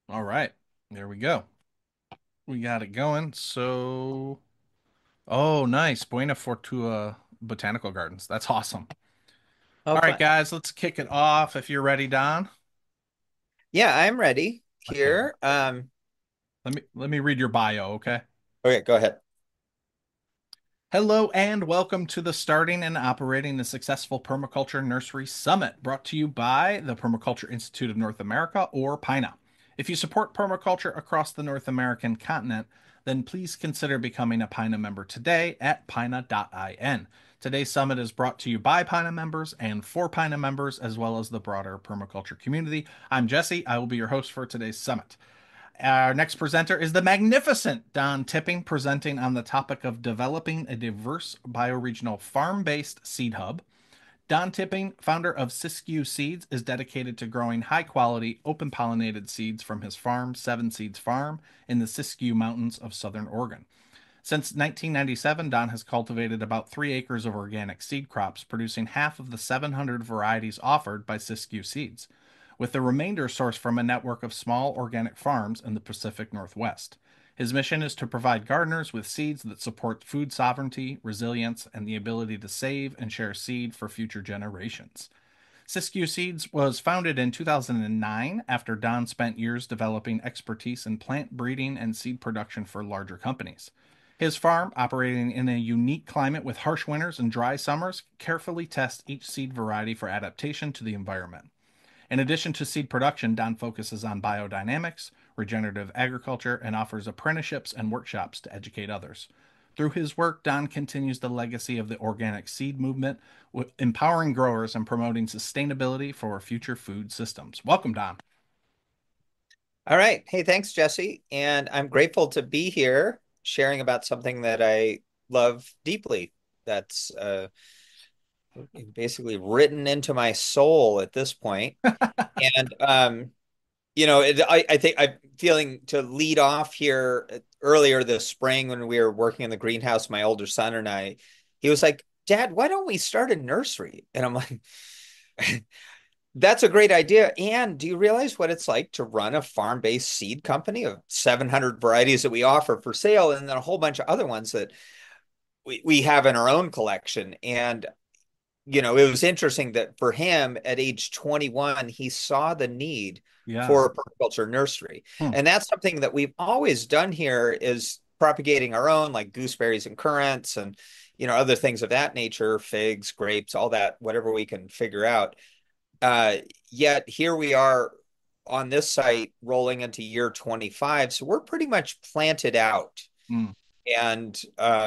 All right, there we go. We got it going. Oh, nice. Buena Fortuna Botanical Gardens. That's awesome. Oh, All right, fun. guys, let's kick it off if you're ready, Don. Yeah, I'm ready Okay. here. Let me read your bio, okay? Okay, go ahead. Hello and welcome to the Starting and Operating the Successful Permaculture Nursery Summit, brought to you by the Permaculture Institute of North America, or PINA. If you support permaculture across the North American continent, then please consider becoming a PINA member today at pina.in. Today's summit is brought to you by PINA members and for PINA members, as well as the broader permaculture community. I'm Jesse. I will be your host for today's summit. Our next presenter is the magnificent Don Tipping, presenting on the topic of developing a diverse bioregional farm based seed hub. Don Tipping, founder of Siskiyou Seeds, is dedicated to growing high quality, open pollinated seeds from his farm, Seven Seeds Farm, in the Siskiyou Mountains of Southern Oregon. Since 1997, Don has cultivated about 3 acres of organic seed crops, producing half of the 700 varieties offered by Siskiyou Seeds, with the remainder sourced from a network of small organic farms in the Pacific Northwest. His mission is to provide gardeners with seeds that support food sovereignty, resilience, and the ability to save and share seed for future generations. Siskiyou Seeds was founded in 2009 after Don spent years developing expertise in plant breeding and seed production for larger companies. His farm, operating in a unique climate with harsh winters and dry summers, carefully tests each seed variety for adaptation to the environment. In addition to seed production, Don focuses on biodynamics, regenerative agriculture, and offers apprenticeships and workshops to educate others. Through his work, Don continues the legacy of the organic seed movement, empowering growers and promoting sustainability for future food systems. Welcome, Don. All right. Hey, thanks, Jesse. And I'm grateful to be here sharing about something that I love deeply. That's basically written into my soul at this point. And I think I'm feeling to lead off here earlier this spring when we were working in the greenhouse, my older son and I, he was like, Dad, why don't we start a nursery? And I'm like, that's a great idea. And do you realize what it's like to run a farm-based seed company of 700 varieties that we offer for sale, and then a whole bunch of other ones that we have in our own collection? And, it was interesting that for him at age 21, he saw the need Yeah. for a permaculture nursery. Hmm. And that's something that we've always done here is propagating our own, like gooseberries and currants and, other things of that nature, figs, grapes, all that, whatever we can figure out. Uh, Yet here we are on this site rolling into year 25. So we're pretty much planted out. Hmm. And,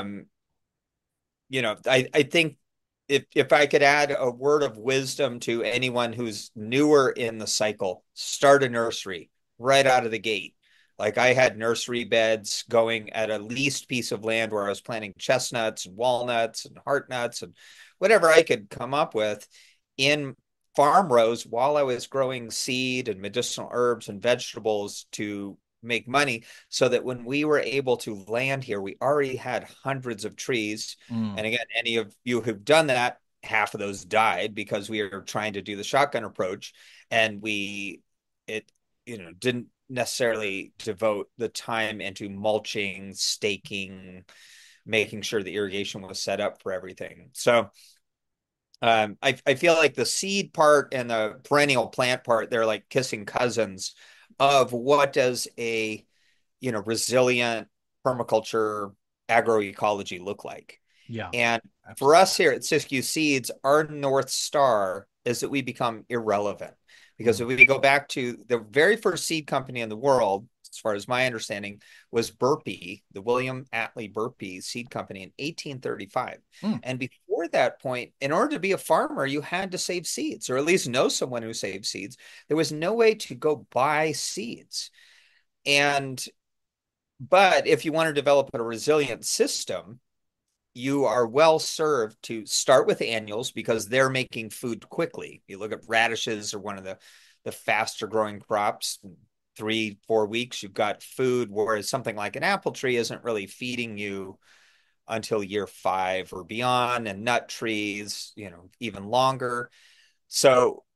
I think if I could add a word of wisdom to anyone who's newer in the cycle, start a nursery right out of the gate. Like I had nursery beds going at a leased piece of land where I was planting chestnuts and walnuts and heart nuts and whatever I could come up with in farm rows while I was growing seed and medicinal herbs and vegetables to make money so that when we were able to land here, we already had hundreds of trees. Hmm. And again, any of you who've done that, half of those died because we were trying to do the shotgun approach and it, didn't necessarily devote the time into mulching, staking, making sure the irrigation was set up for everything. So I feel like the seed part and the perennial plant part, they're like kissing cousins of what does a, resilient permaculture agroecology look like. Yeah. And for Absolutely. us here at Siskiyou Seeds, our North Star is that we become irrelevant. Because Hmm. if we go back to the very first seed company in the world, as far as my understanding, was Burpee, the William Atlee Burpee Seed Company in 1835. Hmm. And before that point, in order to be a farmer, you had to save seeds, or at least know someone who saved seeds. There was no way to go buy seeds. And but if you want to develop a resilient system, you are well served to start with annuals because they're making food quickly. You look at radishes or one of the faster growing crops, 3, 4 weeks, you've got food, whereas something like an apple tree isn't really feeding you until year 5 or beyond, and nut trees, even longer. So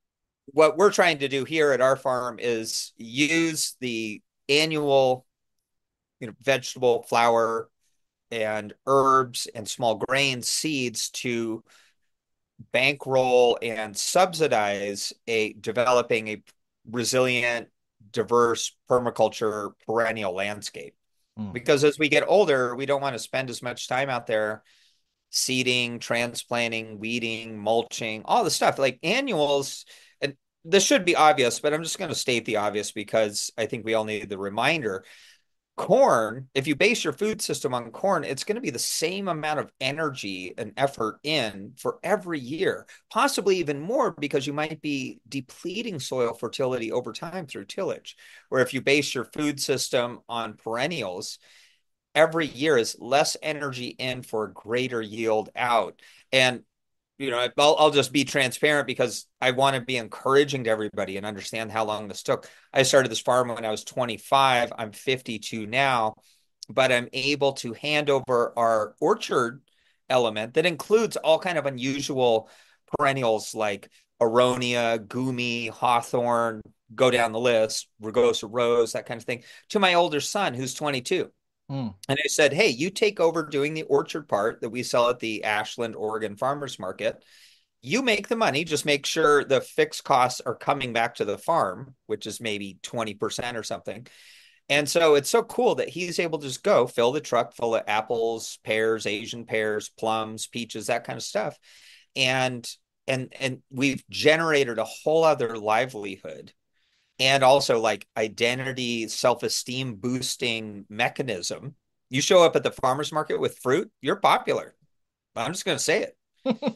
what we're trying to do here at our farm is use the annual, vegetable, flower, and herbs and small grain seeds to bankroll and subsidize a developing a resilient, diverse permaculture perennial landscape. Mm. Because as we get older, we don't want to spend as much time out there seeding, transplanting, weeding, mulching, all the stuff like annuals. And this should be obvious, but I'm just going to state the obvious because I think we all need the reminder. Corn, if you base your food system on corn, it's going to be the same amount of energy and effort in for every year, possibly even more because you might be depleting soil fertility over time through tillage. Where if you base your food system on perennials, every year is less energy in for a greater yield out. And I'll just be transparent because I want to be encouraging to everybody and understand how long this took. I started this farm when I was 25. I'm 52 now, but I'm able to hand over our orchard element that includes all kind of unusual perennials like aronia, goumi, hawthorn, go down the list, rugosa rose, that kind of thing, to my older son who's 22. Mm. And I said, hey, you take over doing the orchard part that we sell at the Ashland, Oregon Farmers Market. You make the money, just make sure the fixed costs are coming back to the farm, which is maybe 20% or something. And so it's so cool that he's able to just go fill the truck full of apples, pears, Asian pears, plums, peaches, that kind of stuff. And and we've generated a whole other livelihood and also like identity, self-esteem boosting mechanism. You show up at the farmer's market with fruit, you're popular. I'm just going to say it.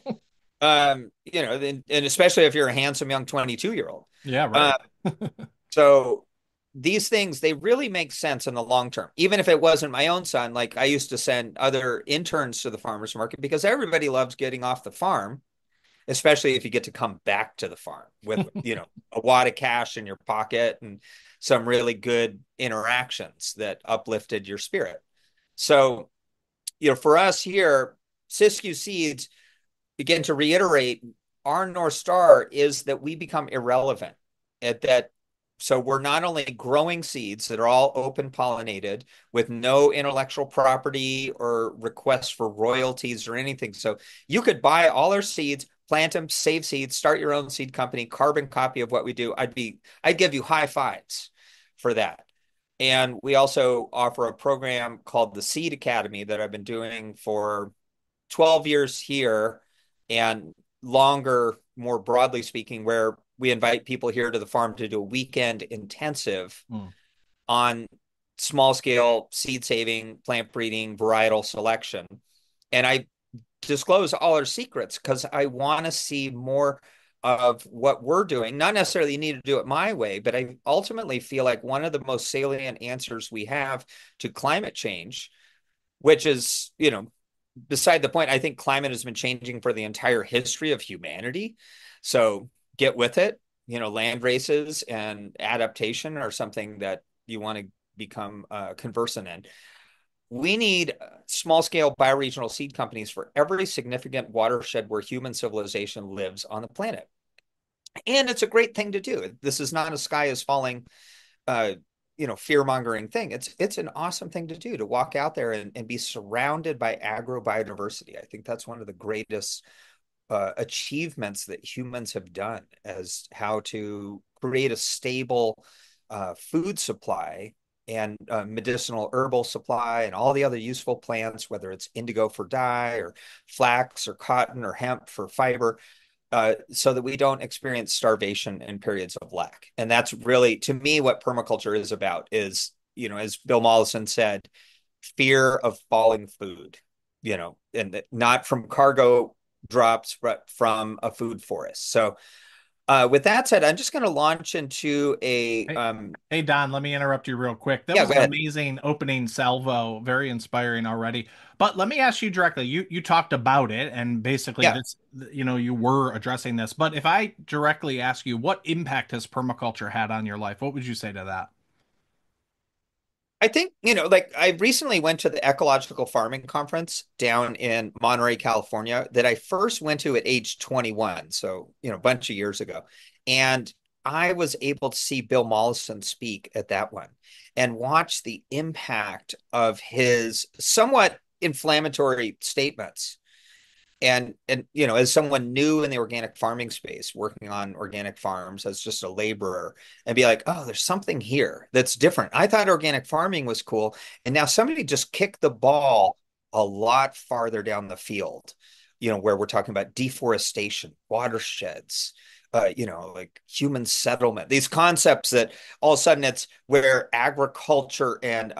And especially if you're a handsome young 22-year-old. Yeah, right. Uh, so these things, they really make sense in the long term. Even if it wasn't my own son, like I used to send other interns to the farmer's market because everybody loves getting off the farm, especially if you get to come back to the farm with, a wad of cash in your pocket and some really good interactions that uplifted your spirit. So, for us here, Siskiyou Seeds, again, to reiterate, our North Star is that we become irrelevant at that. So we're not only growing seeds that are all open pollinated with no intellectual property or requests for royalties or anything. So you could buy all our seeds, plant them, save seeds, start your own seed company, carbon copy of what we do. I'd give you high fives for that. And we also offer a program called the Seed Academy that I've been doing for 12 years here and longer, more broadly speaking, where we invite people here to the farm to do a weekend intensive Mm. on small scale seed saving, plant breeding, varietal selection. And I disclose all our secrets because I want to see more of what we're doing. Not necessarily you need to do it my way, but I ultimately feel like one of the most salient answers we have to climate change, which is, beside the point, I think climate has been changing for the entire history of humanity. So get with it. Land races and adaptation are something that you want to become conversant in. We need small scale bioregional seed companies for every significant watershed where human civilization lives on the planet. And it's a great thing to do. This is not a sky is falling uh, fear mongering thing. It's an awesome thing to do to walk out there and be surrounded by agro biodiversity. I think that's one of the greatest achievements that humans have done as how to create a stable food supply and medicinal herbal supply and all the other useful plants, whether it's indigo for dye or flax or cotton or hemp for fiber, so that we don't experience starvation and periods of lack. And that's really, to me, what permaculture is about is, as Bill Mollison said, fear of falling food, and not from cargo drops, but from a food forest. So with that said, I'm just going to launch into a, Hey, hey, Don, let me interrupt you real quick. That yeah, was go an ahead. amazing opening salvo, very inspiring already. But let me ask you directly. You talked about it and basically Yeah. this, you were addressing this. But if I directly ask you, what impact has permaculture had on your life? What would you say to that? I think, like I recently went to the ecological farming conference down in Monterey, California, that I first went to at age 21. So, a bunch of years ago. And I was able to see Bill Mollison speak at that one and watch the impact of his somewhat inflammatory statements. And as someone new in the organic farming space, working on organic farms as just a laborer, and be like, oh, there's something here that's different. I thought organic farming was cool, and now somebody just kicked the ball a lot farther down the field, where we're talking about deforestation, watersheds, like human settlement, these concepts that all of a sudden it's where agriculture and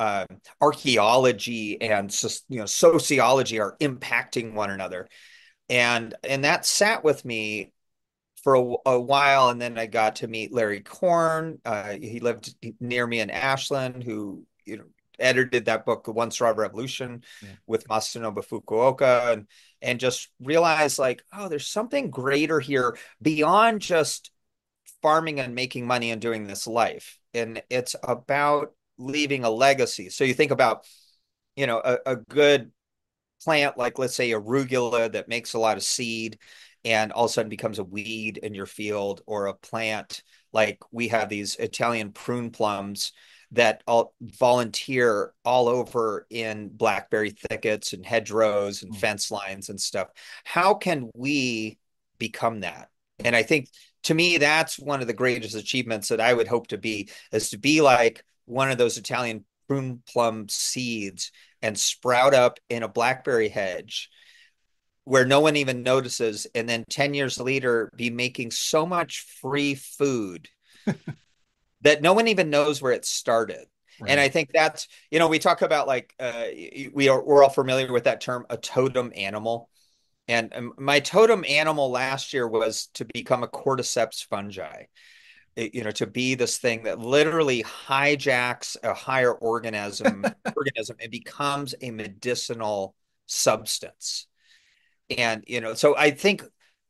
archaeology and sociology are impacting one another. And that sat with me for a while, and then I got to meet Larry Korn. He lived near me in Ashland, who edited that book, The One Straw Revolution, Yeah. with Masanobu Fukuoka, and just realized like, oh, there's something greater here beyond just farming and making money and doing this life, and it's about leaving a legacy. So you think about a good plant, like let's say arugula, that makes a lot of seed and all of a sudden becomes a weed in your field, or a plant like we have these Italian prune plums that all volunteer all over in blackberry thickets and hedgerows and Mm. fence lines and stuff. How can we become that? And I think, to me, that's one of the greatest achievements that I would hope to be, is to be like one of those Italian prune plum seeds and sprout up in a blackberry hedge where no one even notices, and then 10 years later be making so much free food that no one even knows where it started. And I Right. think that's, we talk about like we're all familiar with that term, a totem animal. And my totem animal last year was to become a cordyceps fungi. To be this thing that literally hijacks a higher organism and becomes a medicinal substance. And so I think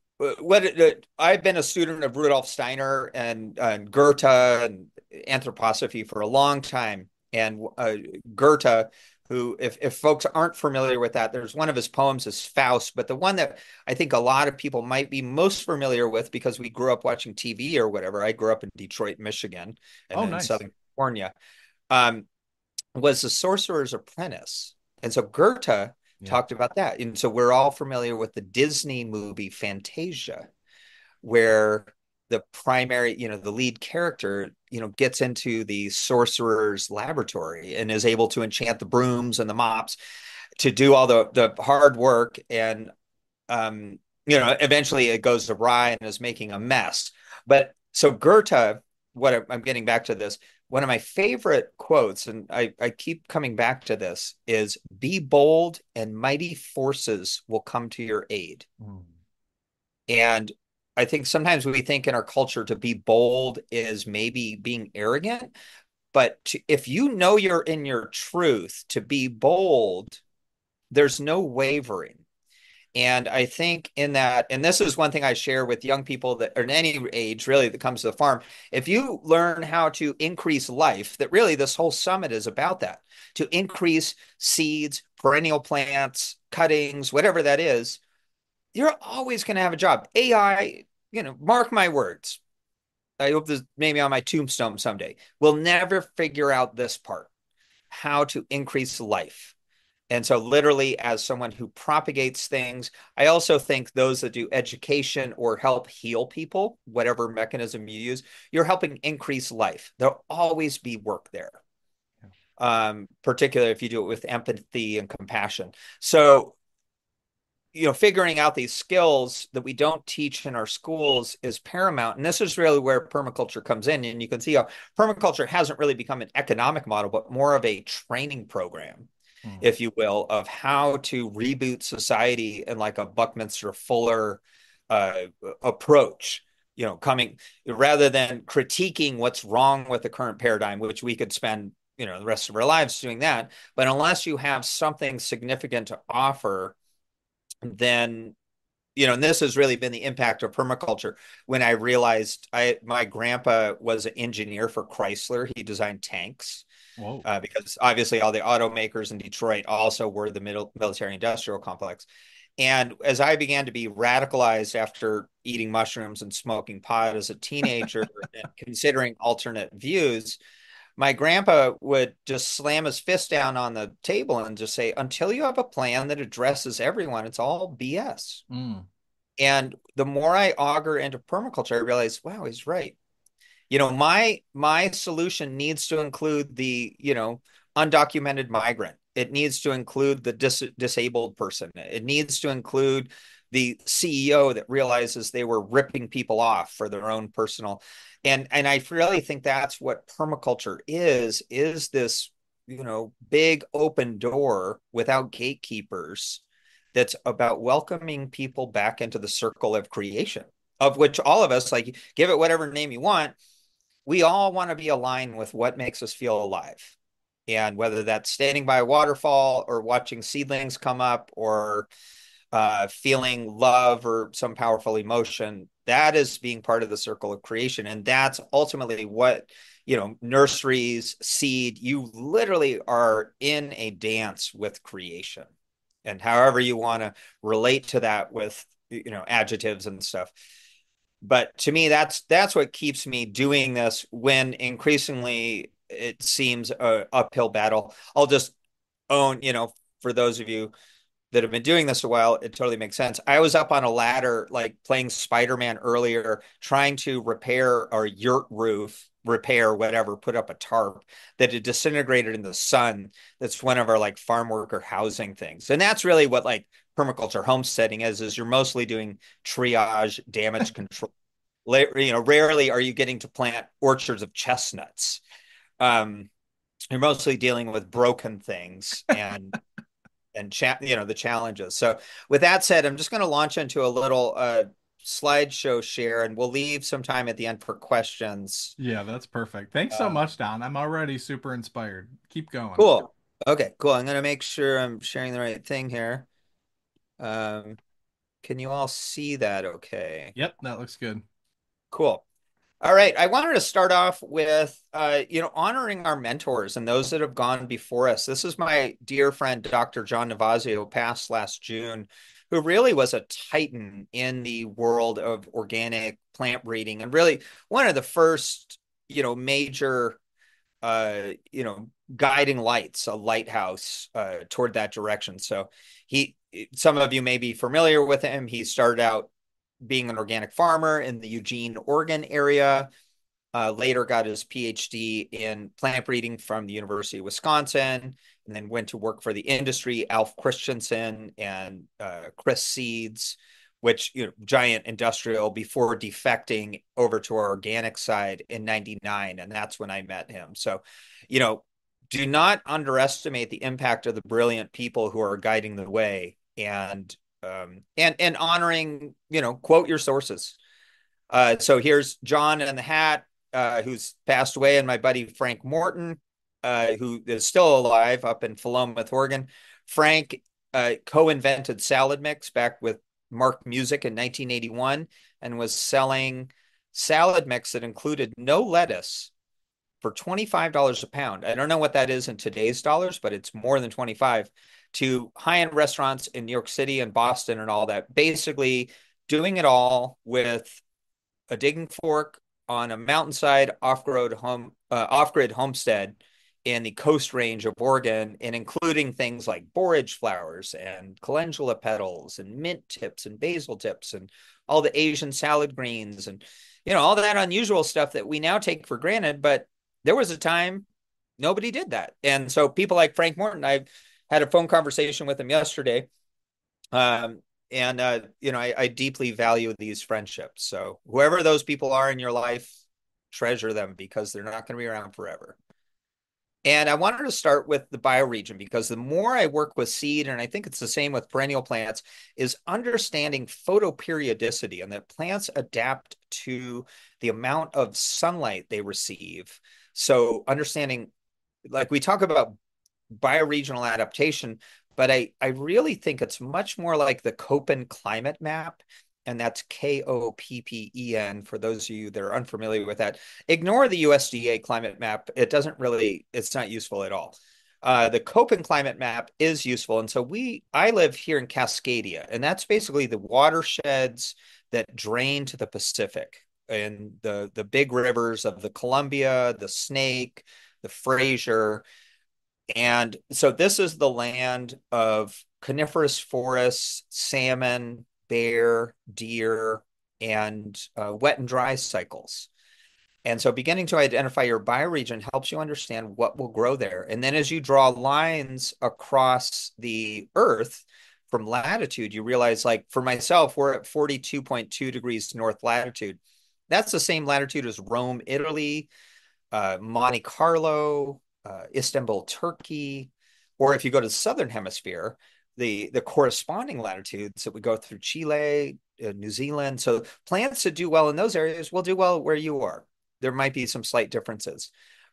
I've been a student of Rudolf Steiner and Goethe and anthroposophy for a long time. And Goethe, who, if folks aren't familiar with that, there's one of his poems is Faust, but the one that I think a lot of people might be most familiar with, because we grew up watching TV or whatever. I grew up in Detroit, Michigan, and Oh, then in nice. Southern California. Um, was The Sorcerer's Apprentice. And so Goethe Yeah. talked about that. And so we're all familiar with the Disney movie Fantasia, where the primary, the lead character, gets into the sorcerer's laboratory and is able to enchant the brooms and the mops to do all the hard work. And eventually it goes awry and is making a mess. But so Goethe, what I'm getting back to this, one of my favorite quotes, and I keep coming back to this, is be bold and mighty forces will come to your aid. Mm. And I think sometimes we think in our culture to be bold is maybe being arrogant, but if you know you're in your truth, to be bold, there's no wavering. And I think in that, and this is one thing I share with young people that are in any age really that comes to the farm. If you learn how to increase life, that really this whole summit is about that, to increase seeds, perennial plants, cuttings, whatever that is, you're always going to have a job. AI, mark my words. I hope this maybe on my tombstone someday. We'll never figure out this part, how to increase life. And so, literally, as someone who propagates things, I also think those that do education or help heal people, whatever mechanism you use, you're helping increase life. There'll always be work there, particularly if you do it with empathy and compassion. So, figuring out these skills that we don't teach in our schools is paramount. And this is really where permaculture comes in. And you can see how permaculture hasn't really become an economic model, but more of a training program, Mm. if you will, of how to reboot society in like a Buckminster Fuller uh, approach. Coming rather than critiquing what's wrong with the current paradigm, which we could spend the rest of our lives doing that. But unless you have something significant to offer, then and this has really been the impact of permaculture when I realized my grandpa was an engineer for Chrysler. He designed tanks Whoa. because obviously all the automakers in Detroit also were the military industrial complex. And as I began to be radicalized after eating mushrooms and smoking pot as a teenager and considering alternate views, my grandpa would just slam his fist down on the table and just say, until you have a plan that addresses everyone, it's all BS. Mm. And the more I auger into permaculture, I realize, wow, he's right. My solution needs to include the, undocumented migrant. It needs to include the disabled person. It needs to include the CEO that realizes they were ripping people off for their own personal. And I really think that's what permaculture is this, big open door without gatekeepers that's about welcoming people back into the circle of creation, of which all of us, like, give it whatever name you want, we all want to be aligned with what makes us feel alive. And whether that's standing by a waterfall or watching seedlings come up or feeling love or some powerful emotion, that is being part of the circle of creation. And that's ultimately what, nurseries, seed, you literally are in a dance with creation. And however you want to relate to that with, adjectives and stuff. But to me, that's what keeps me doing this when increasingly it seems a uphill battle. I'll just own, for those of you that have been doing this a while, it totally makes sense. I was up on a ladder, like playing Spider-Man earlier, trying to repair our yurt roof, repair whatever, put up a tarp that had disintegrated in the sun. That's one of our like farm worker housing things. And that's really what like permaculture homesteading is you're mostly doing triage, damage control. Rarely are you getting to plant orchards of chestnuts. Um, you're mostly dealing with broken things and the challenges. So with that said, I'm just going to launch into a little slideshow share, and we'll leave some time at the end for questions. Yeah, that's perfect. Thanks so Um, much, Don. I'm already super inspired. Keep going. cool. Okay, cool. I'm going to make sure I'm sharing the right thing here. Um, can you all see that okay? Yep, that looks good. Cool. All right. I wanted to start off with, honoring our mentors and those that have gone before us. This is my dear friend, Dr. John Navazio, who passed last June, who really was a titan in the world of organic plant breeding and really one of the first, major, uh, you know, guiding lights, a lighthouse toward that direction. So some of you may be familiar with him. He started out being an organic farmer in the Eugene, Oregon area. Later got his PhD in plant breeding from the University of Wisconsin, and then went to work for the industry, Alf Christensen and Chris Seeds, which, giant industrial, before defecting over to our organic side in 99. And that's when I met him. So, do not underestimate the impact of the brilliant people who are guiding the way and honoring, quote your sources. So here's John in the hat, who's passed away, and my buddy Frank Morton, who is still alive up in Philomath, Oregon. Frank co-invented salad mix back with Mark Music in 1981 and was selling salad mix that included no lettuce for $25 a pound. I don't know what that is in today's dollars, but it's more than 25 to high-end restaurants in New York City and Boston and all that. Basically doing it all with a digging fork on a mountainside off-grid homestead in the Coast Range of Oregon, and including things like borage flowers and calendula petals and mint tips and basil tips and all the Asian salad greens and all that unusual stuff that we now take for granted. But there was a time nobody did that. And so people like Frank Morton, I had a phone conversation with him yesterday. I deeply value these friendships. So whoever those people are in your life, treasure them because they're not going to be around forever. And I wanted to start with the bioregion because the more I work with seed, and I think it's the same with perennial plants, is understanding photoperiodicity and that plants adapt to the amount of sunlight they receive. So understanding, like we talk about bioregional adaptation, but I really think it's much more like the Köppen climate map. And that's Koppen for those of you that are unfamiliar with that. Ignore the USDA climate map. It's not useful at all. The Köppen climate map is useful. And so I live here in Cascadia, and that's basically the watersheds that drain to the Pacific and the big rivers of the Columbia, the Snake, the Fraser. And so this is the land of coniferous forests, salmon, bear, deer, and wet and dry cycles. And so beginning to identify your bioregion helps you understand what will grow there. And then as you draw lines across the earth from latitude, you realize, like for myself, we're at 42.2 degrees north latitude. That's the same latitude as Rome, Italy, Monte Carlo, Istanbul, Turkey, or if you go to the southern hemisphere, the corresponding latitudes that we go through Chile, New Zealand. So plants that do well in those areas will do well where you are. There might be some slight differences.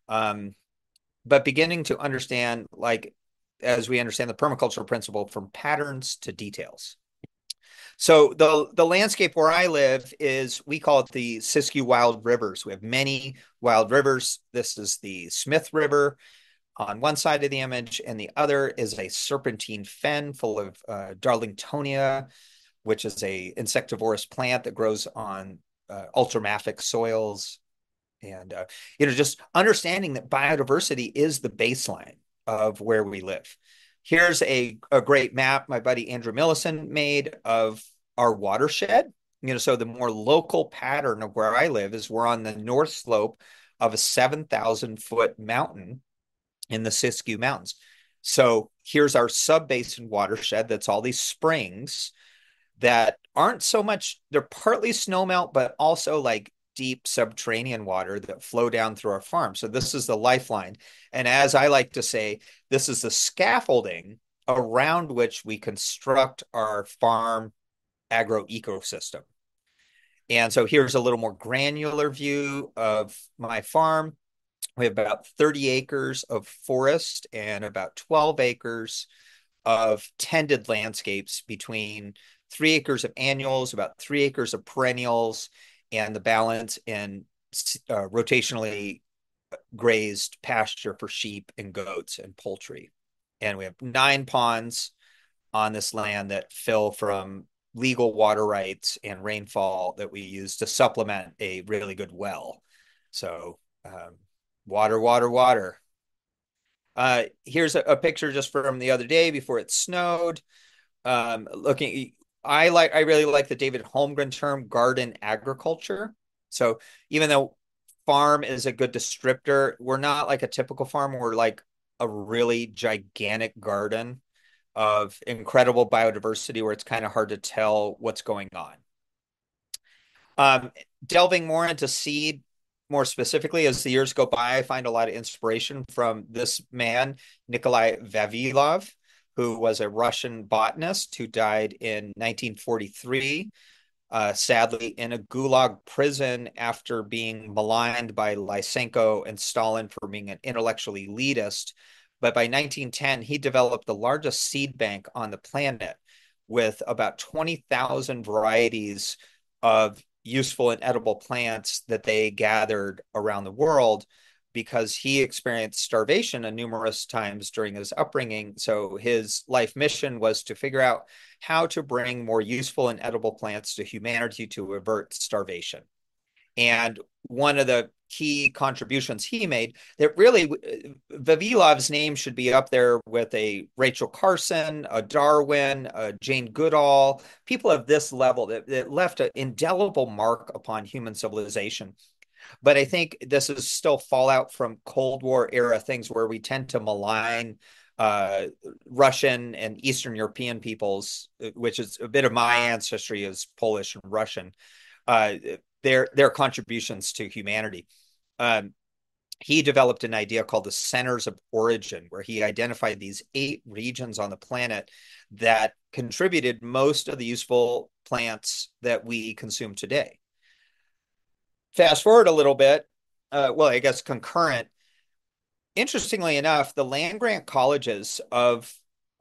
But beginning to understand, like, as we understand the permaculture principle from patterns to details. So the landscape where I live is, we call it the Siskiyou Wild Rivers. We have many wild rivers. This is the Smith River on one side of the image, and the other is a serpentine fen full of Darlingtonia, which is a insectivorous plant that grows on ultramafic soils. And just understanding that biodiversity is the baseline of where we live. Here's a great map my buddy Andrew Millison made of our watershed. So the more local pattern of where I live is we're on the north slope of a 7,000-foot mountain in the Siskiyou Mountains. So here's our sub-basin watershed. That's all these springs that aren't so much, they're partly snowmelt, but also like deep subterranean water that flow down through our farm. So this is the lifeline. And as I like to say, this is the scaffolding around which we construct our farm agro ecosystem. And so here's a little more granular view of my farm. We have about 30 acres of forest and about 12 acres of tended landscapes, between 3 acres of annuals, about 3 acres of perennials, and the balance in rotationally grazed pasture for sheep and goats and poultry. And we have 9 ponds on this land that fill from legal water rights and rainfall that we use to supplement a really good well. So water, water, water. Here's a picture just from the other day before it snowed. I really like the David Holmgren term, garden agriculture. So even though farm is a good descriptor, we're not like a typical farm. We're like a really gigantic garden of incredible biodiversity where it's kind of hard to tell what's going on. Delving more into seed, more specifically, as the years go by, I find a lot of inspiration from this man, Nikolai Vavilov, who was a Russian botanist who died in 1943, sadly in a gulag prison after being maligned by Lysenko and Stalin for being an intellectually elitist. But by 1910, he developed the largest seed bank on the planet with about 20,000 varieties of useful and edible plants that they gathered around the world, because he experienced starvation numerous times during his upbringing. So his life mission was to figure out how to bring more useful and edible plants to humanity to avert starvation. And one of the key contributions he made, that really Vavilov's name should be up there with a Rachel Carson, a Darwin, a Jane Goodall, people of this level that left an indelible mark upon human civilization. But I think this is still fallout from Cold War era things where we tend to malign Russian and Eastern European peoples, which is a bit of my ancestry as Polish and Russian, their contributions to humanity. He developed an idea called the centers of origin, where he identified these 8 regions on the planet that contributed most of the useful plants that we consume today. Fast forward a little bit, I guess concurrent. Interestingly enough, the land grant colleges of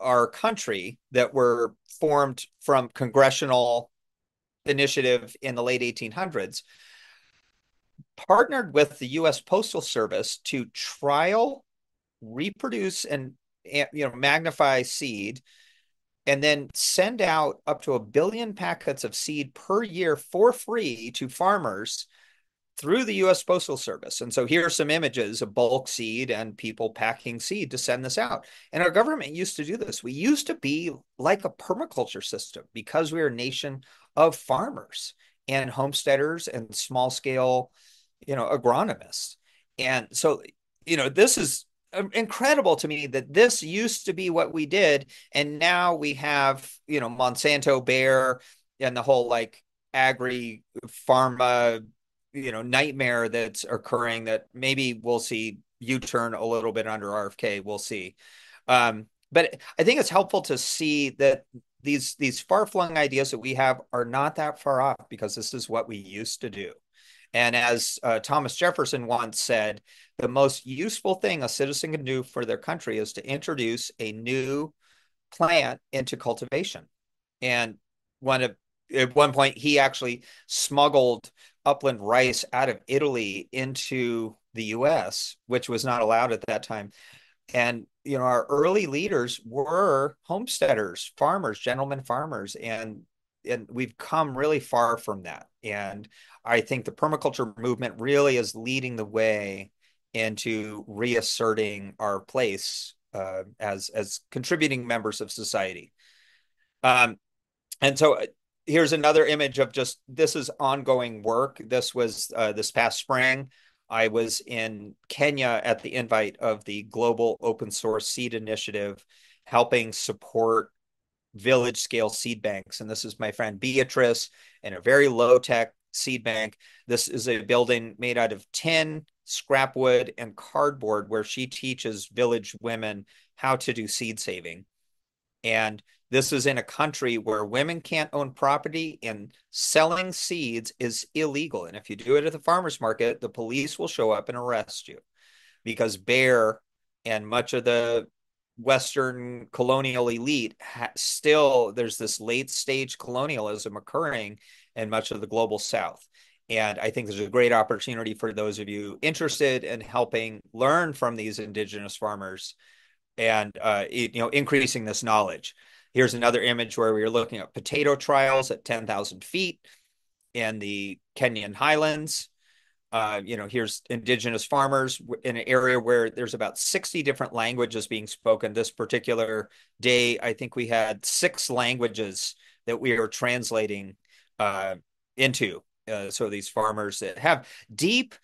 our country that were formed from congressional initiative in the late 1800s partnered with the U.S. Postal Service to trial, reproduce, and magnify seed, and then send out up to 1 billion packets of seed per year for free to farmers through the U.S. Postal Service. And so here are some images of bulk seed and people packing seed to send this out. And our government used to do this. We used to be like a permaculture system because we are a nation of farmers and homesteaders and small scale, agronomists. And so, this is incredible to me that this used to be what we did. And now we have, Monsanto, Bayer, and the whole like agri pharma nightmare that's occurring that maybe we'll see U-turn a little bit under RFK. We'll see. But I think it's helpful to see that these far-flung ideas that we have are not that far off because this is what we used to do. And as Thomas Jefferson once said, the most useful thing a citizen can do for their country is to introduce a new plant into cultivation. And at one point, he actually smuggled upland rice out of Italy into the US, which was not allowed at that time. And, our early leaders were homesteaders, farmers, gentlemen farmers, and we've come really far from that. And I think the permaculture movement really is leading the way into reasserting our place as contributing members of society. And so here's another image of just this is ongoing work. This was this past spring. I was in Kenya at the invite of the Global Open Source Seed Initiative, helping support village scale seed banks. And this is my friend Beatrice and a very low tech seed bank. This is a building made out of tin, scrap wood, and cardboard where she teaches village women how to do seed saving. And this is in a country where women can't own property and selling seeds is illegal. And if you do it at the farmer's market, the police will show up and arrest you because Bayer and much of the Western colonial elite still, there's this late stage colonialism occurring in much of the global South. And I think there's a great opportunity for those of you interested in helping learn from these indigenous farmers and increasing this knowledge. Here's another image where we are looking at potato trials at 10,000 feet in the Kenyan highlands. Here's indigenous farmers in an area where there's about 60 different languages being spoken. This particular day, I think we had 6 languages that we are translating into. So these farmers that have deep,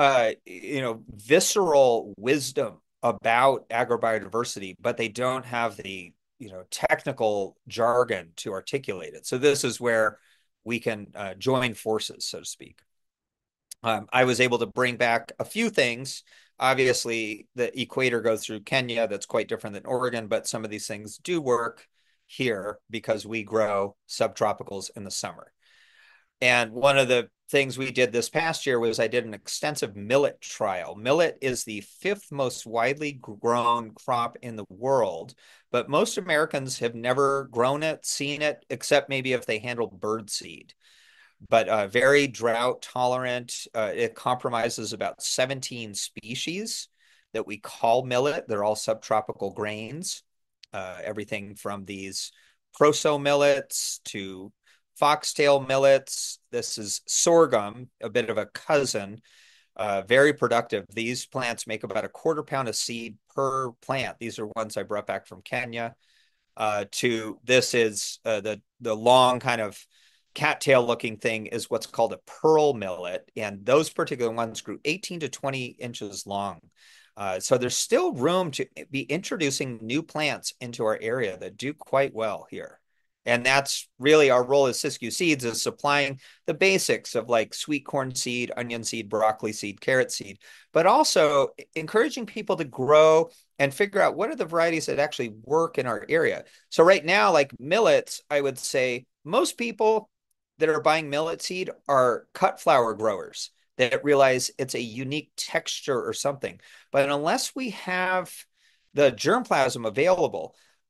visceral wisdom about agrobiodiversity, but they don't have the technical jargon to articulate it. So this is where we can join forces, so to speak. I was able to bring back a few things. Obviously, the equator goes through Kenya. That's quite different than Oregon, but some of these things do work here because we grow subtropicals in the summer. And one of the things we did this past year was I did an extensive millet trial. Millet is the 5th most widely grown crop in the world, but most Americans have never grown it, seen it, except maybe if they handled birdseed. But very drought tolerant. It compromises about 17 species that we call millet. They're all subtropical grains. Everything from these proso millets to foxtail millets. This is sorghum, a bit of a cousin, very productive. These plants make about 1/4 pound of seed per plant. These are ones I brought back from Kenya. This is the long kind of cattail looking thing is what's called a pearl millet. And those particular ones grew 18 to 20 inches long. So there's still room to be introducing new plants into our area that do quite well here. And that's really our role as Siskiyou Seeds is supplying the basics of like sweet corn seed, onion seed, broccoli seed, carrot seed, but also encouraging people to grow and figure out what are the varieties that actually work in our area. So right now, like millets, I would say most people that are buying millet seed are cut flower growers that realize it's a unique texture or something. But unless we have the germplasm available,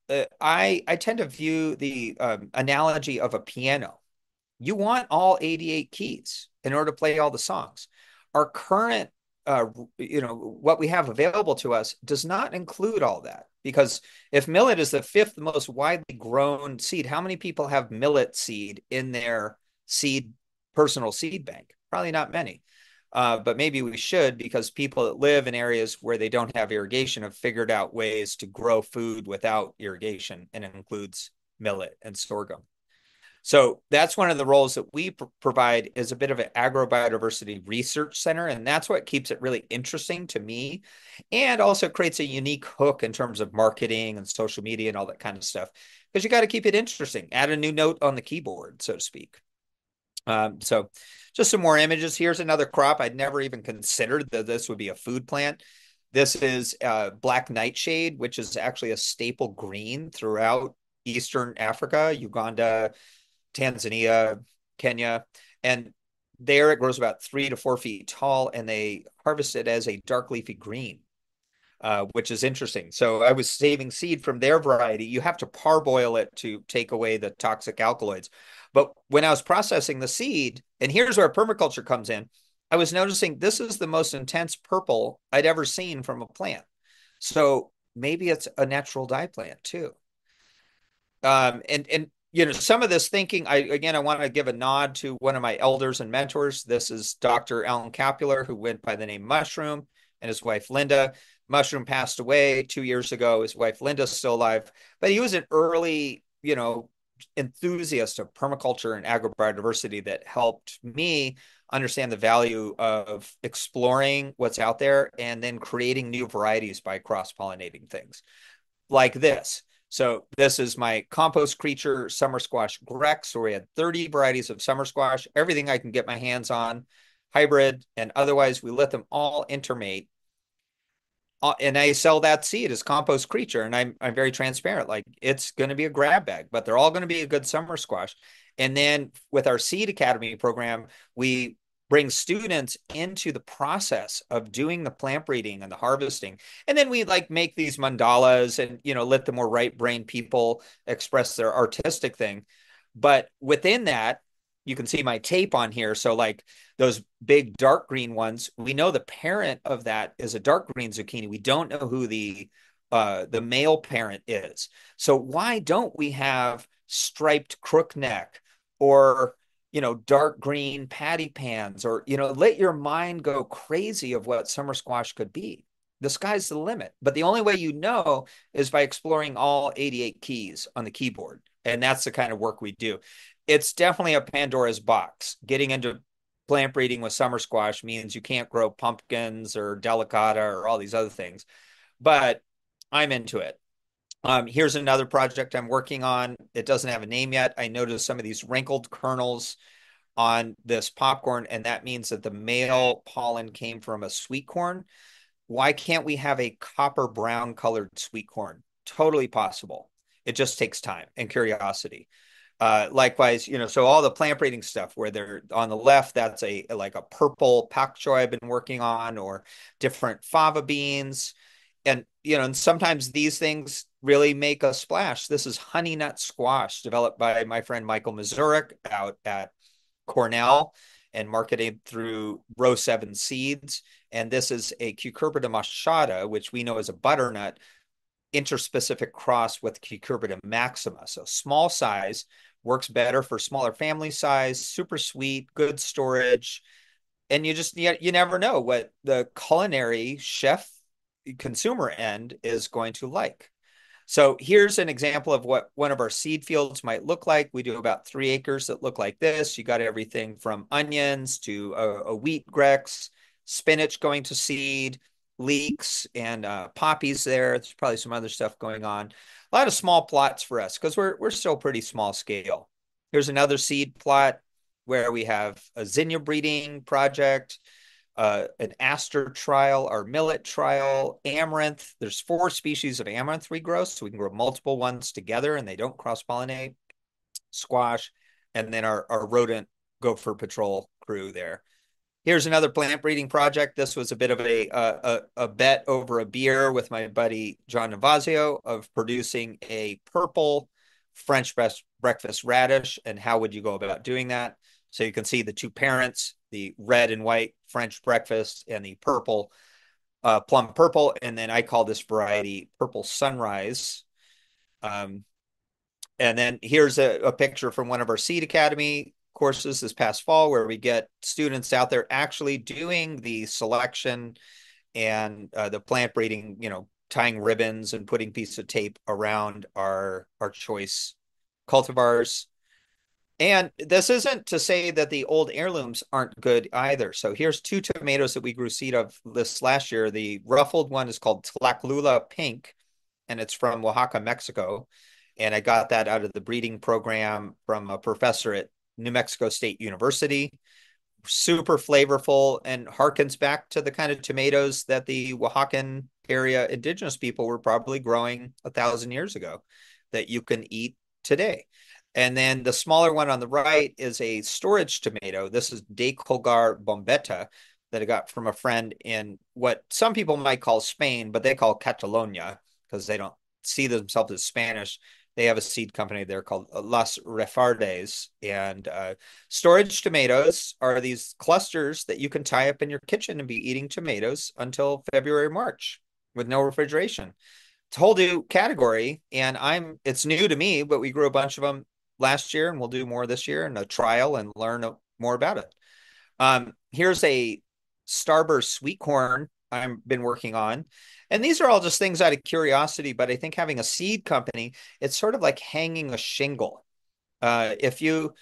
I tend to view the analogy of a piano. You want all 88 keys in order to play all the songs. Our current, what we have available to us does not include all that because if millet is the fifth most widely grown seed, how many people have millet seed in their seed personal seed bank? Probably not many. But maybe we should because people that live in areas where they don't have irrigation have figured out ways to grow food without irrigation, and it includes millet and sorghum. So that's one of the roles that we provide is a bit of an agrobiodiversity research center. And that's what keeps it really interesting to me and also creates a unique hook in terms of marketing and social media and all that kind of stuff. Because you got to keep it interesting, add a new note on the keyboard, so to speak. So just some more images. Here's another crop. I'd never even considered that this would be a food plant. This is black nightshade, which is actually a staple green throughout Eastern Africa, Uganda, Tanzania, Kenya, and there it grows about 3 to 4 feet tall, and they harvest it as a dark leafy green, which is interesting. So I was saving seed from their variety. You have to parboil it to take away the toxic alkaloids. But when I was processing the seed, and here's where permaculture comes in, I was noticing this is the most intense purple I'd ever seen from a plant. So maybe it's a natural dye plant too. And some of this thinking, I want to give a nod to one of my elders and mentors. This is Dr. Alan Capular, who went by the name Mushroom, and his wife Linda. Mushroom passed away 2 years ago. His wife Linda's still alive, but he was an early, enthusiast of permaculture and agrobiodiversity that helped me understand the value of exploring what's out there and then creating new varieties by cross-pollinating things like this. So this is my compost creature summer squash Grex. So we had 30 varieties of summer squash, everything I can get my hands on, hybrid, and otherwise we let them all intermate. And I sell that seed as compost creature, and I'm very transparent. Like it's going to be a grab bag, but they're all going to be a good summer squash. And then with our Seed Academy program, we bring students into the process of doing the plant breeding and the harvesting. And then we like make these mandalas and let the more right brain people express their artistic thing. But within that, you can see my tape on here. So like those big dark green ones, we know the parent of that is a dark green zucchini. We don't know who the male parent is. So why don't we have striped crookneck or dark green patty pans or let your mind go crazy of what summer squash could be. The sky's the limit. But the only way is by exploring all 88 keys on the keyboard. And that's the kind of work we do. It's definitely a Pandora's box. Getting into plant breeding with summer squash means you can't grow pumpkins or delicata or all these other things. But I'm into it. Here's another project I'm working on. It doesn't have a name yet. I noticed some of these wrinkled kernels on this popcorn, and that means that the male pollen came from a sweet corn. Why can't we have a copper brown colored sweet corn? Totally possible. It just takes time and curiosity. Likewise, so all the plant breeding stuff where they're on the left, that's like a purple pak choi I've been working on, or different fava beans. And sometimes these things really make a splash. This is honey nut squash developed by my friend Michael Mazurik out at Cornell and marketed through Row 7 Seeds. And this is a Cucurbita machata, which we know is a butternut interspecific cross with Cucurbita maxima. So small size, works better for smaller family size, super sweet, good storage. And you never know what the culinary chef consumer end is going to like. So here's an example of what one of our seed fields might look like. We do about 3 acres that look like this. You got everything from onions to a wheat grex, spinach going to seed, leeks, and poppies there. There's probably some other stuff going on. A lot of small plots for us because we're still pretty small scale. Here's another seed plot where we have a zinnia breeding project, an aster trial, our millet trial, amaranth. There's 4 species of amaranth we grow, so we can grow multiple ones together and they don't cross-pollinate. Squash, and then our rodent gopher patrol crew there. Here's another plant breeding project. This was a bit of a bet over a beer with my buddy John Navazio of producing a purple French breakfast radish. And how would you go about doing that? So you can see the two parents, the red and white French breakfast and the purple, plum purple. And then I call this variety Purple Sunrise. Um, and then here's a picture from one of our Seed Academy courses this past fall where we get students out there actually doing the selection and the plant breeding, tying ribbons and putting pieces of tape around our choice cultivars. And this isn't to say that the old heirlooms aren't good either. So here's two tomatoes that we grew seed of this last year. The ruffled one is called Tlacolula Pink, and it's from Oaxaca, Mexico. And I got that out of the breeding program from a professor at New Mexico State University. Super flavorful and harkens back to the kind of tomatoes that the Oaxacan area indigenous people were probably growing 1,000 years ago that you can eat today. And then the smaller one on the right is a storage tomato. This is De Colgar bombetta that I got from a friend in what some people might call Spain, but they call Catalonia because they don't see themselves as Spanish. They have a seed company there called Las Refardes. And storage tomatoes are these clusters that you can tie up in your kitchen and be eating tomatoes until February, March with no refrigeration. It's a whole new category. And it's new to me, but we grew a bunch of them last year and we'll do more this year and a trial and learn more about it. Here's a Starburst sweet corn I've been working on. And these are all just things out of curiosity, but I think having a seed company, it's sort of like hanging a shingle. If you,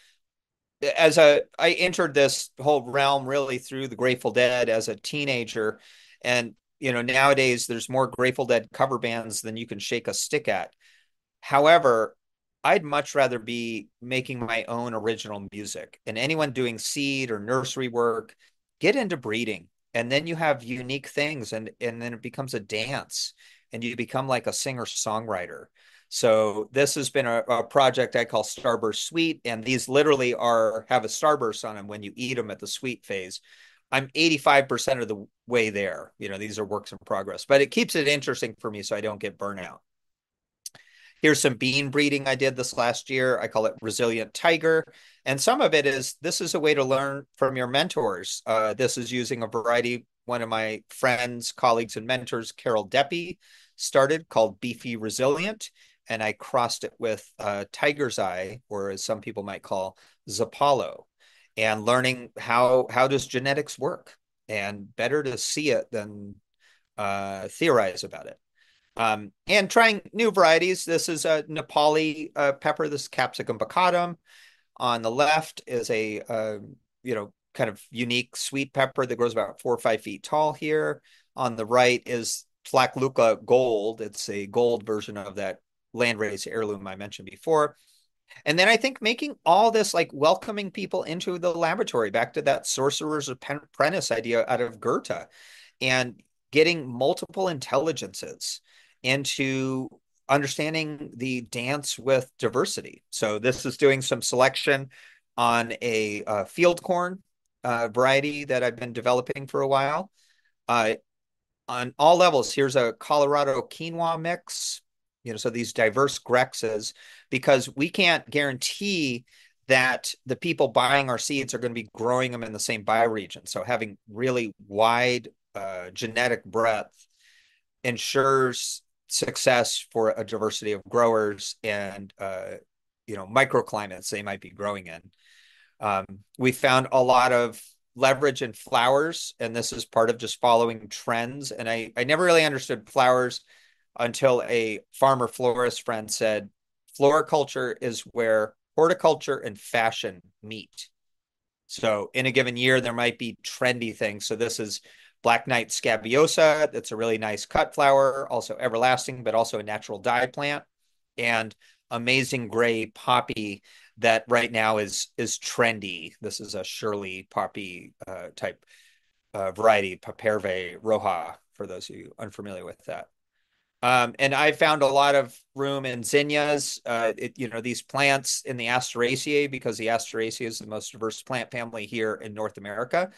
I entered this whole realm really through the Grateful Dead as a teenager. And, nowadays there's more Grateful Dead cover bands than you can shake a stick at. However, I'd much rather be making my own original music. And anyone doing seed or nursery work, get into breeding. And then you have unique things and then it becomes a dance and you become like a singer-songwriter. So this has been a project I call Starburst Sweet, and these literally have a starburst on them when you eat them at the sweet phase. I'm 85% of the way there. These are works in progress, but it keeps it interesting for me so I don't get burnout. Here's some bean breeding I did this last year. I call it Resilient Tiger. And some of it this is a way to learn from your mentors. This is using a variety one of my friends, colleagues, and mentors, Carol Deppy, started called Beefy Resilient. And I crossed it with Tiger's Eye, or as some people might call Zapalo, and learning how does genetics work, and better to see it than theorize about it. And trying new varieties. This is a Nepali pepper. This is Capsicum bacatum. On the left is a kind of unique sweet pepper that grows about 4 or 5 feet tall here. On the right is Tlachtluca Gold. It's a gold version of that landrace heirloom I mentioned before. And then I think making all this like welcoming people into the laboratory, back to that sorcerer's apprentice idea out of Goethe, and getting multiple intelligences into understanding the dance with diversity. So this is doing some selection on a field corn variety that I've been developing for a while. On all levels, here's a Colorado quinoa mix. So these diverse Grexes, because we can't guarantee that the people buying our seeds are going to be growing them in the same bioregion. So having really wide genetic breadth ensures success for a diversity of growers and microclimates they might be growing in. We found a lot of leverage in flowers, and this is part of just following trends. And I never really understood flowers until a farmer florist friend said, floriculture is where horticulture and fashion meet. So in a given year, there might be trendy things. So this is Black Knight scabiosa. That's a really nice cut flower, also everlasting, but also a natural dye plant. And Amazing Gray poppy that right now is trendy. This is a Shirley poppy type variety, Paperve roja, for those of you unfamiliar with that. And I found a lot of room in zinnias, these plants in the Asteraceae, because the Asteraceae is the most diverse plant family here in North America.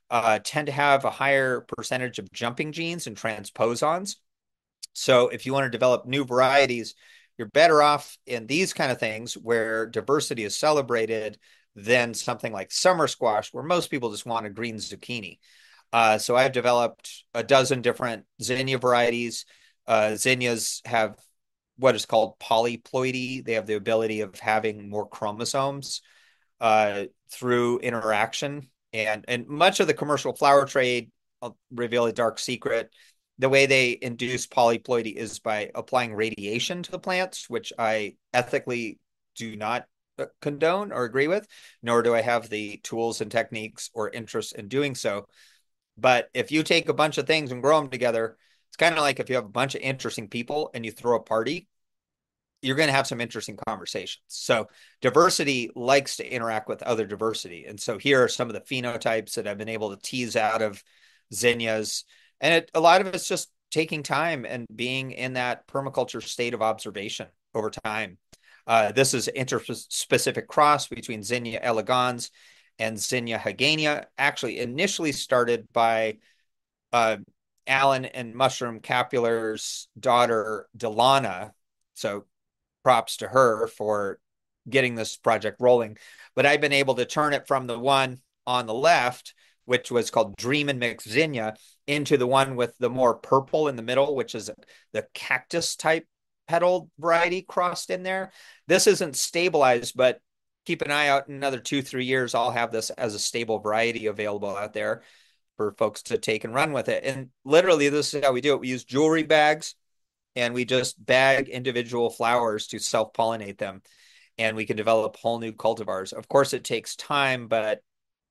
tend to have a higher percentage of jumping genes and transposons. So if you want to develop new varieties, you're better off in these kind of things where diversity is celebrated than something like summer squash, where most people just want a green zucchini. So I've developed a dozen different zinnia varieties. Zinnias have what is called polyploidy. They have the ability of having more chromosomes through interaction. And much of the commercial flower trade, I'll reveal a dark secret. The way they induce polyploidy is by applying radiation to the plants, which I ethically do not condone or agree with, nor do I have the tools and techniques or interest in doing so. But if you take a bunch of things and grow them together, it's kind of like if you have a bunch of interesting people and you throw a party, you're going to have some interesting conversations. So diversity likes to interact with other diversity. And so here are some of the phenotypes that I've been able to tease out of zinnias. And a lot of it's just taking time and being in that permaculture state of observation over time. This is an interspecific cross between Zinnia elegans and Zinnia hagenia, actually initially started by uh, Alan and Mushroom Capular's daughter, Delana. So props to her for getting this project rolling. But I've been able to turn it from the one on the left, which was called Dream and Mix Zinnia, into the one with the more purple in the middle, which is the cactus type petal variety crossed in there. This isn't stabilized, but keep an eye out in another 2, 3 years. I'll have this as a stable variety available out there for folks to take and run with it. And literally, this is how we do it. We use jewelry bags and we just bag individual flowers to self-pollinate them. And we can develop whole new cultivars. Of course, it takes time, but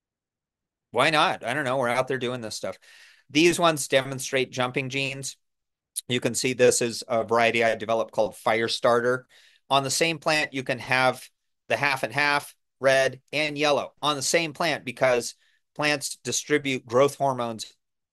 why not? I don't know. We're out there doing this stuff. These ones demonstrate jumping genes. You can see this is a variety I developed called Firestarter. On the same plant, you can have the half and half, red and yellow on the same plant because plants distribute growth hormones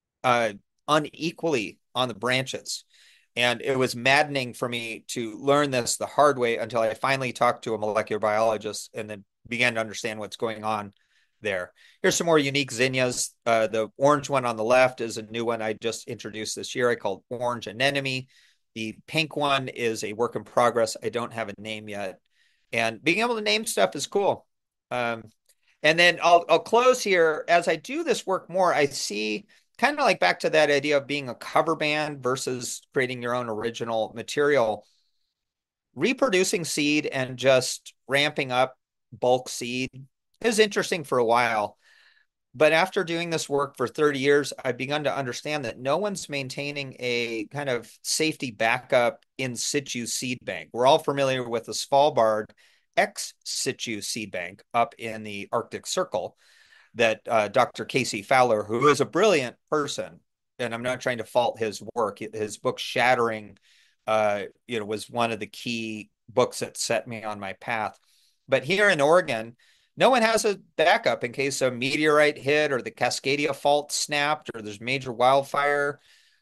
unequally on the branches. And it was maddening for me to learn this the hard way until I finally talked to a molecular biologist and then began to understand what's going on there. Here's some more unique zinnias. The orange one on the left is a new one I just introduced this year. I called Orange Anemone. The pink one is a work in progress. I don't have a name yet. And being able to name stuff is cool. And then I'll close here. As I do this work more, I see kind of like back to that idea of being a cover band versus creating your own original material. Reproducing seed and just ramping up bulk seed is interesting for a while. But after doing this work for 30 years, I've begun to understand that no one's maintaining a kind of safety backup in situ seed bank. We're all familiar with the Svalbard ex situ seed bank up in the Arctic Circle that Dr. Casey Fowler, who is a brilliant person, and I'm not trying to fault his work, his book Shattering, was one of the key books that set me on my path. But here in Oregon, no one has a backup in case a meteorite hit or the Cascadia fault snapped or there's major wildfire.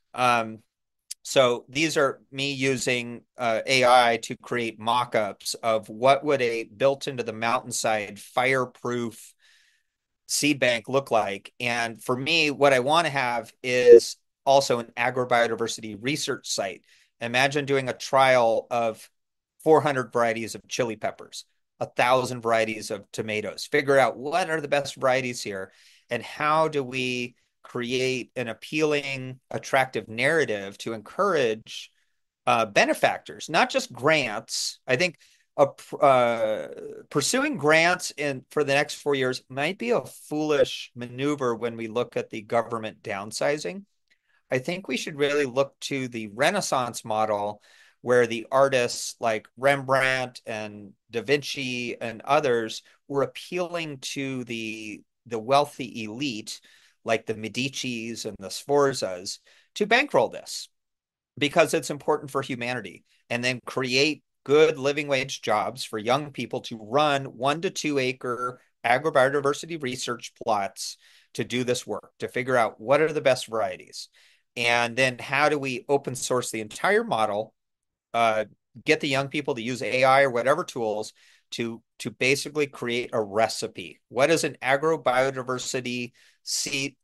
So these are me using AI to create mock-ups of what would a built into the mountainside fireproof seed bank look like. And for me, what I want to have is also an agrobiodiversity research site. Imagine doing a trial of 400 varieties of chili peppers, 1,000 varieties of tomatoes, figure out what are the best varieties here and how do we create an appealing, attractive narrative to encourage benefactors, not just grants. I think pursuing grants for the next 4 years might be a foolish maneuver when we look at the government downsizing. I think we should really look to the Renaissance model where the artists like Rembrandt and Da Vinci and others were appealing to the wealthy elite like the Medicis and the Sforzas to bankroll this because it's important for humanity and then create good living wage jobs for young people to run 1 to 2 acre agrobiodiversity research plots to do this work, to figure out what are the best varieties. And then how do we open source the entire model, get the young people to use AI or whatever tools to basically create a recipe. What does an agrobiodiversity seed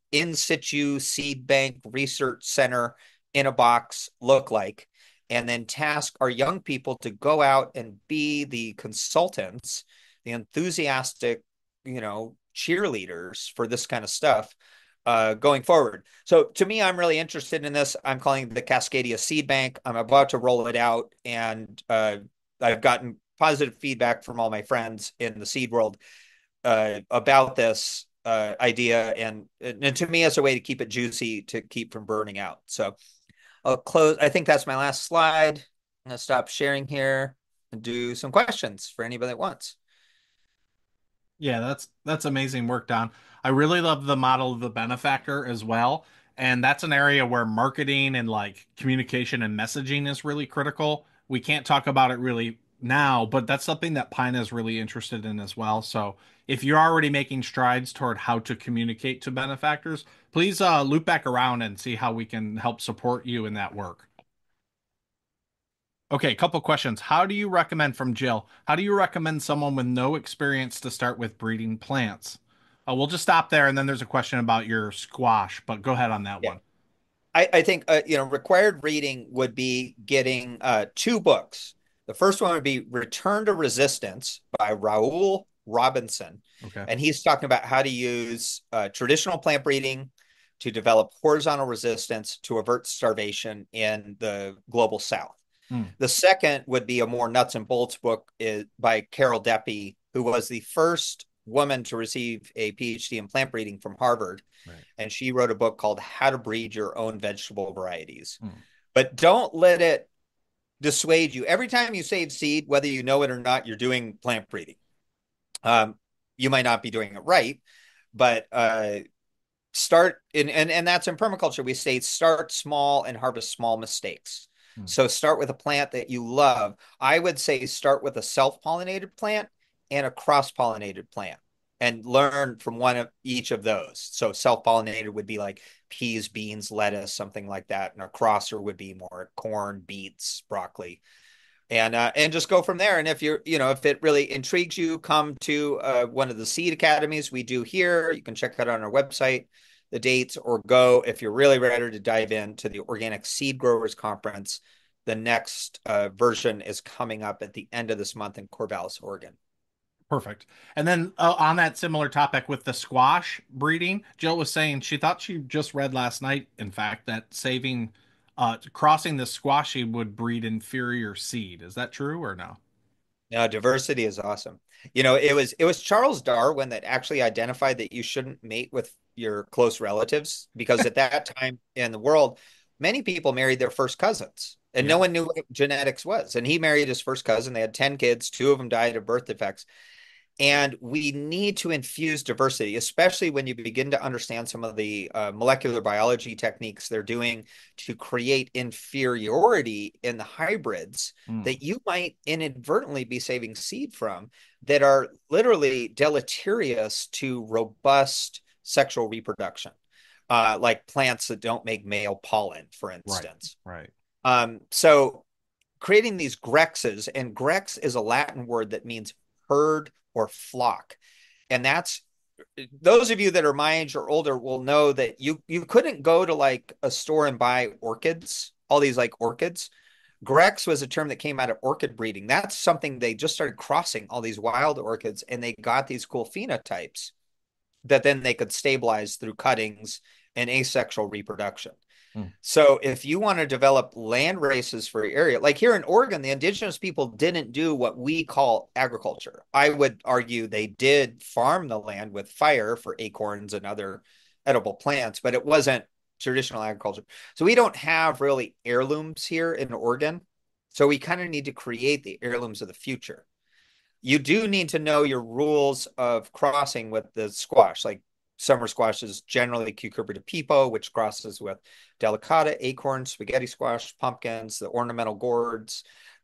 in situ seed bank research center in a box look like? And then task our young people to go out and be the consultants, the enthusiastic, cheerleaders for this kind of stuff going forward. So to me, I'm really interested in this. I'm calling it the Cascadia Seed Bank. I'm about to roll it out, and I've gotten positive feedback from all my friends in the seed world about this idea, and to me, it's a way to keep it juicy to keep from burning out. So I'll close. I think that's my last slide. I'm gonna stop sharing here and do some questions for anybody that wants. Yeah, that's amazing work, Don. I really love the model of the benefactor as well. And that's an area where marketing and like communication and messaging is really critical. We can't talk about it really now, but that's something that Pina is really interested in as well. So if you're already making strides toward how to communicate to benefactors, please loop back around and see how we can help support you in that work. Okay, couple questions. How do you recommend from Jill? How do you recommend someone with no experience to start with breeding plants? We'll just stop there, and then there's a question about your squash, but go ahead on that Yeah. one. I think required reading would be getting two books. The first one would be Return to Resistance by Raoul Robinson, Okay. and he's talking about how to use traditional plant breeding to develop horizontal resistance to avert starvation in the global South. Hmm. The second would be a more nuts and bolts book by Carol Deppe, who was the first woman to receive a PhD in plant breeding from Harvard, Right. and she wrote a book called How to Breed Your Own Vegetable Varieties. Hmm. But don't let it dissuade you. Every time you save seed, whether you know it or not, you're doing plant breeding. Um, you might not be doing it right, but start and that's in permaculture. We say start small and harvest small mistakes. Hmm. So start with a plant that you love. I would say start with a self-pollinated plant and a cross-pollinated plant and learn from one of each of those. So self-pollinated would be like peas, beans, lettuce, something like that. And a crosser would be more corn, beets, broccoli. And just go from there. And if if it really intrigues you, come to one of the seed academies we do here. You can check that on our website, the dates, or go if you're really ready to dive into the Organic Seed Growers Conference. The next version is coming up at the end of this month in Corvallis, Oregon. Perfect. And then on that similar topic with the squash breeding, Jill was saying she thought she just read last night, in fact, that crossing the squashy would breed inferior seed. Is that true or no? No, diversity is awesome. It was Charles Darwin that actually identified that you shouldn't mate with your close relatives because at that time in the world, many people married their first cousins and no Yeah. one knew what genetics was. And he married his first cousin. They had 10 kids, two of them died of birth defects. And we need to infuse diversity, especially when you begin to understand some of the molecular biology techniques they're doing to create inferiority in the hybrids Hmm. that you might inadvertently be saving seed from that are literally deleterious to robust sexual reproduction, like plants that don't make male pollen, for Right. instance. Right. So creating these grexes, and grex is a Latin word that means herd or flock. And that's those of you that are my age or older will know that you couldn't go to like a store and buy orchids, all these like orchids. Grex was a term that came out of orchid breeding. That's something they just started crossing all these wild orchids and they got these cool phenotypes that then they could stabilize through cuttings and asexual reproduction. Hmm. So if you want to develop land races for your area, like here in Oregon, the indigenous people didn't do what we call agriculture. I would argue they did farm the land with fire for acorns and other edible plants, but it wasn't traditional agriculture. So we don't have really heirlooms here in Oregon. So we kind of need to create the heirlooms of the future. You do need to know your rules of crossing with the squash. Like summer squash is generally Cucurbita pepo, which crosses with delicata, acorn, spaghetti squash, pumpkins, the ornamental gourds.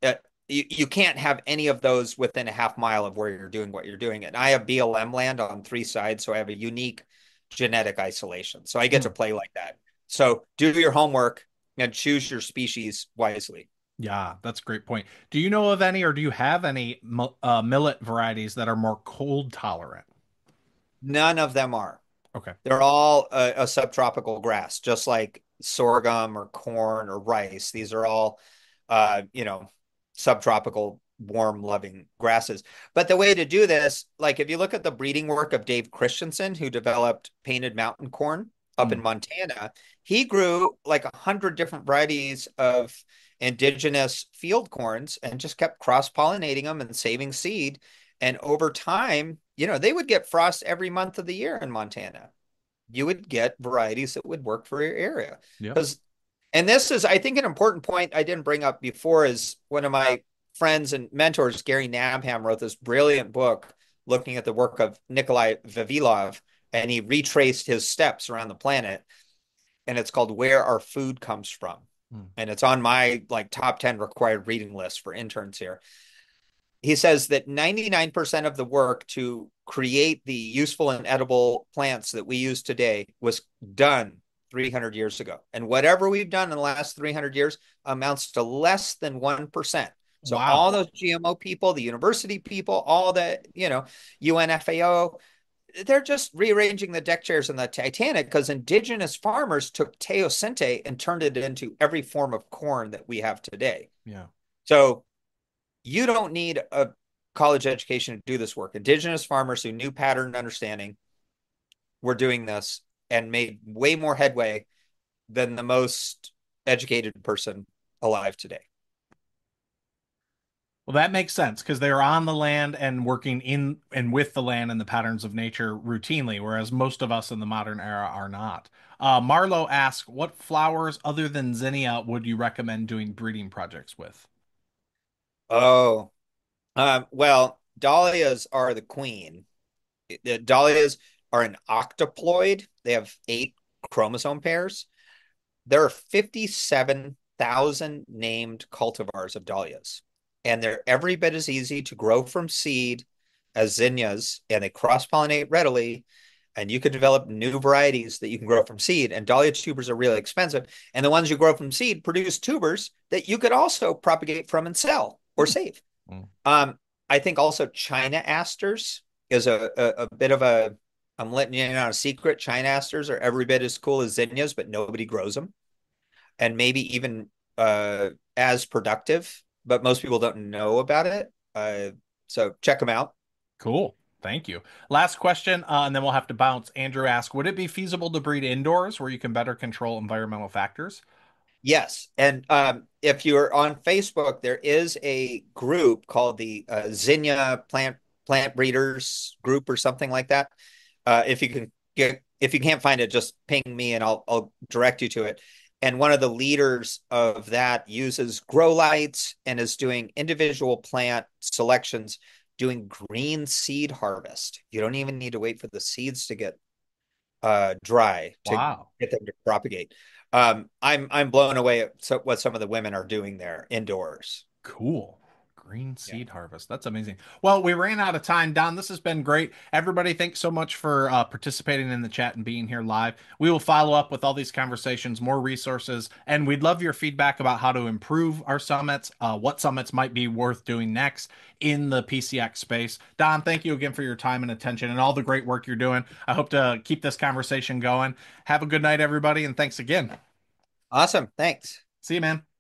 You can't have any of those within a half mile of where you're doing what you're doing. And I have BLM land on three sides, so I have a unique genetic isolation. So I get to Hmm. play like that. So do your homework and choose your species wisely. Yeah, that's a great point. Do you know of any, or do you have any millet varieties that are more cold tolerant? None of them are. Okay. They're all a subtropical grass, just like sorghum or corn or rice. These are all, you know, subtropical warm loving grasses. But the way to do this, like if you look at the breeding work of Dave Christensen, who developed painted mountain corn up in Mm. Montana, he grew like 100 different varieties of indigenous field corns and just kept cross-pollinating them and saving seed. And over time, you know, they would get frost every month of the year in Montana. You would get varieties that would work for your area. Yep. Because, and this is, I think, an important point I didn't bring up before is one of my friends and mentors, Gary Nabham, wrote this brilliant book looking at the work of Nikolai Vavilov, and he retraced his steps around the planet. And it's called Where Our Food Comes From. Mm. And it's on my like top 10 required reading list for interns here. He says that 99% of the work to create the useful and edible plants that we use today was done 300 years ago. And whatever we've done in the last 300 years amounts to less than 1%. So all Wow. those GMO people, the university people, all the, you know, UNFAO, they're just rearranging the deck chairs in the Titanic because indigenous farmers took teosinte and turned it into every form of corn that we have today. Yeah. So you don't need a college education to do this work. Indigenous farmers who knew pattern understanding were doing this and made way more headway than the most educated person alive today. Well, that makes sense because they're on the land and working in and with the land and the patterns of nature routinely, whereas most of us in the modern era are not. Marlo asks, what flowers other than zinnia would you recommend doing breeding projects with? Oh, well, dahlias are the queen. The dahlias are an octoploid. They have 8 chromosome pairs. There are 57,000 named cultivars of dahlias, and they're every bit as easy to grow from seed as zinnias, and they cross-pollinate readily. And you could develop new varieties that you can grow from seed. And dahlia tubers are really expensive. And the ones you grow from seed produce tubers that you could also propagate from and sell or save. Mm. Um, I think also China asters is a bit of a, I'm letting you in on a secret. China asters are every bit as cool as zinnias, but nobody grows them. And maybe even as productive, but most people don't know about it. So check them out. Cool. Thank you. Last question, and then we'll have to bounce. Andrew asks, would it be feasible to breed indoors where you can better control environmental factors? Yes. And if you're on Facebook, there is a group called the Zinnia Plant Breeders Group or something like that. If you can get, if you can't find it, just ping me and I'll direct you to it. And one of the leaders of that uses grow lights and is doing individual plant selections, doing green seed harvest. You don't even need to wait for the seeds to get dry to Wow. get them to propagate. I'm blown away at what some of the women are doing there indoors. Cool. Green Yeah. seed harvest. That's amazing. Well, we ran out of time, Don. This has been great. Everybody, thanks so much for participating in the chat and being here live. We will follow up with all these conversations, more resources, and we'd love your feedback about how to improve our summits, what summits might be worth doing next in the PCX space. Don, thank you again for your time and attention and all the great work you're doing. I hope to keep this conversation going. Have a good night, everybody, and thanks again. Awesome. Thanks. See you, man.